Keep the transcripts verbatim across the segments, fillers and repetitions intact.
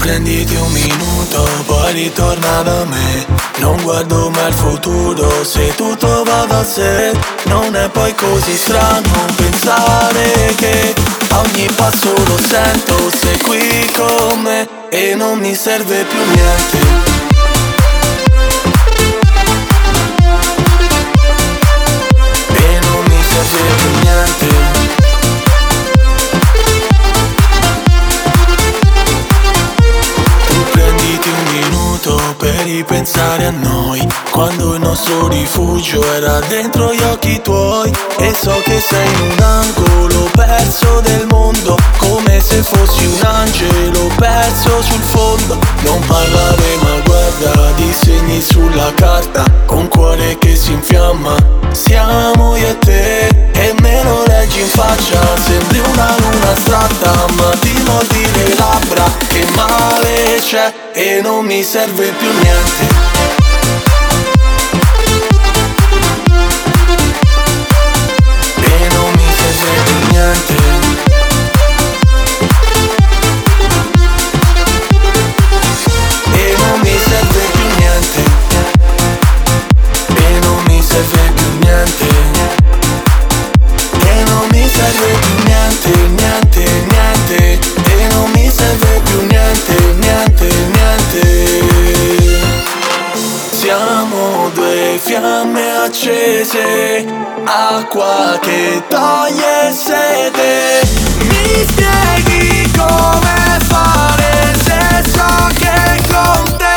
prenditi un minuto, poi ritorna da me. Non guardo mai il futuro, se tutto va da sé. Non è poi così strano pensare che a ogni passo lo sento, sei qui con me e non mi serve più niente. E non mi serve più niente. Per ripensare a noi, quando il nostro rifugio era dentro gli occhi tuoi. E so che sei in un angolo perso del mondo, come se fossi un angelo perso sul fondo. Non parlare ma guarda, disegni sulla carta, con cuore che si infiamma. Siamo io e te, e me lo leggi in faccia. Sembri una luna astratta, ma ti mordi le labbra. Che male c'è e non mi serve più niente. E non mi serve più niente. E non mi serve più niente. E non mi serve più niente. E non mi serve più niente, niente, niente. E non mi serve più niente, niente, niente. Siamo due fiamme accese, acqua che toglie sete. Mi spieghi come fare se so che con te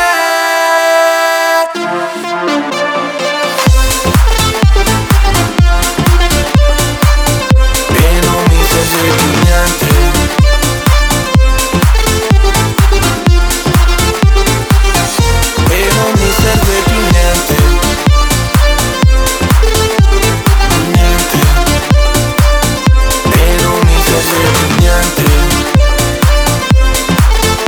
e non mi serve più niente. E non mi serve più niente. Niente. E non mi serve più niente.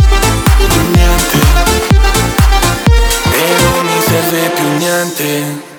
Niente. E non mi serve più niente.